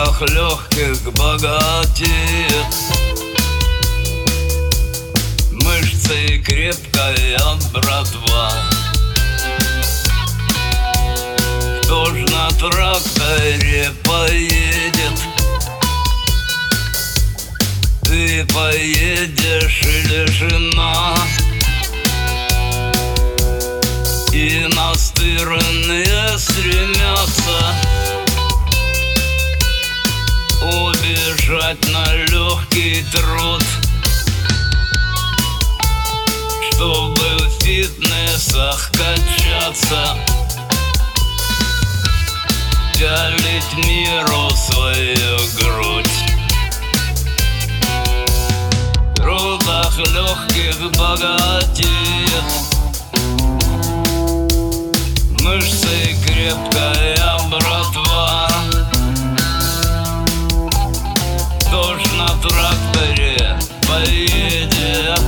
трудах легких богатеет, мышцы крепкая братва. Кто ж на тракторе поедет? Ты поедешь или жена? И настырные стремятся убежать на легкий труд, чтобы в фитнесах качаться, пялить миру свою грудь. В трудах легких богатеет, мышцы крепкая братва. Кто ж на тракторе поедет?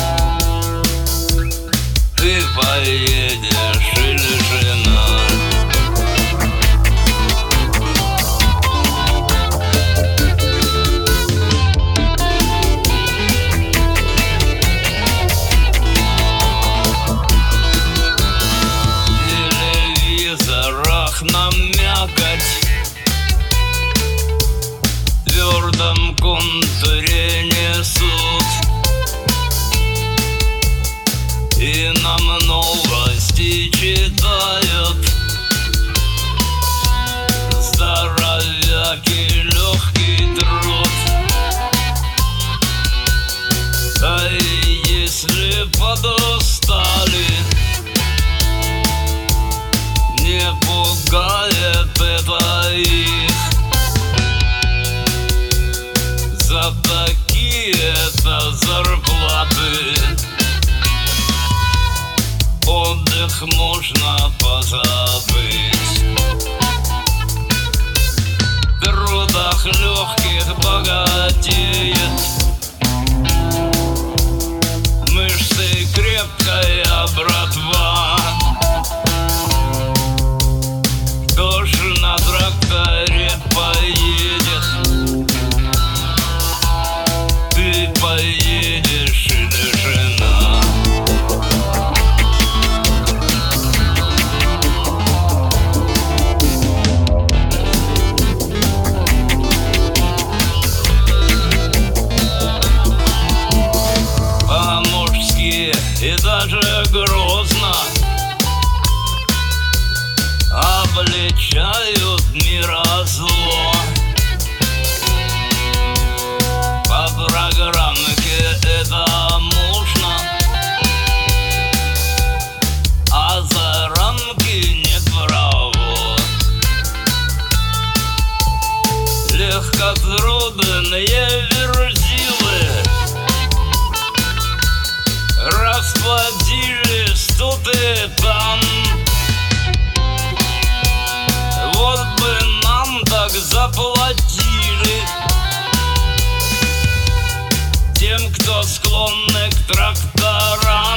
Ты поедешь или жена? Намякать в твердом контуре несут, и нам новости читают здоровяки легкий труд. Да и если подустали, не пугает это их. За такие-то зарплаты отдых можно позабыть. В трудах легких богатеет, мышцы крепкая братва. Кто ж на тракторе поедет? Ты поедешь или жена? По-мужски и даже грозно обличают мира зло. По программке это можно, а за рамки нет провод. Легкотрудные верзилы расплодились тут и там. Вот бы нам так заплатили, тем, кто склонны к тракторам.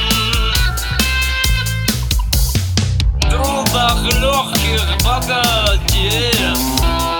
В трудах легких богатеет,